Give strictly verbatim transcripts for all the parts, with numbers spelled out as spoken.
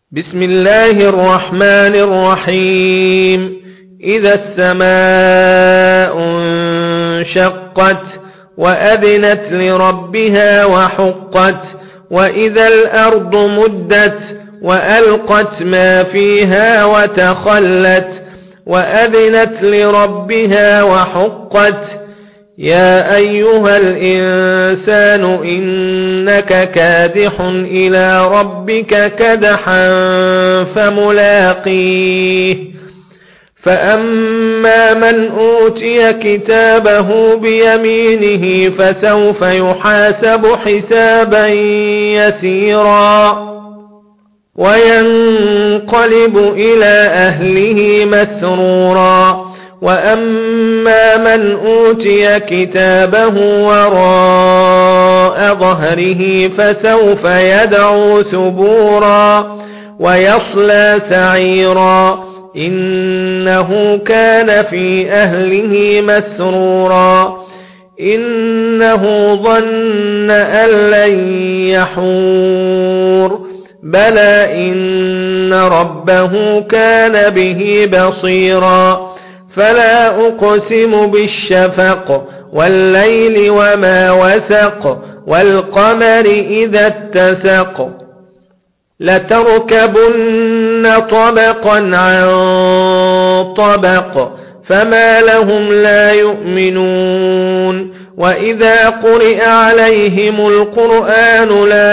بسم الله الرحمن الرحيم. إذا السماء انشقت وأذنت لربها وحقت وإذا الأرض مدت وألقت ما فيها وتخلت وأذنت لربها وحقت يا أيها الإنسان إنك كادح إلى ربك كدحا فملاقيه فأما من أوتي كتابه بيمينه فسوف يحاسب حسابا يسيرا وينقلب إلى أهله مسرورا وأما من أوتي كتابه وراء ظهره فسوف يدعو ثبورا ويصلى سعيرا إنه كان في أهله مسرورا إنه ظن أن لن يحور بلى إن ربه كان به بصيرا فلا أقسم بالشفق والليل وما وسق والقمر إذا اتسق لتركبن طبقا عن طبق فما لهم لا يؤمنون وإذا قرئ عليهم القرآن لا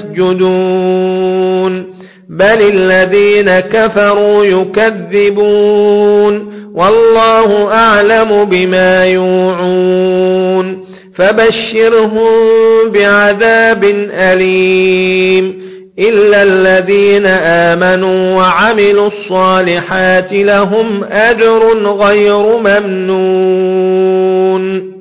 يسجدون بل الذين كفروا يكذبون والله أعلم بما يوعون فبشرهم بعذاب أليم إلا الذين آمنوا وعملوا الصالحات لهم أجر غير ممنون.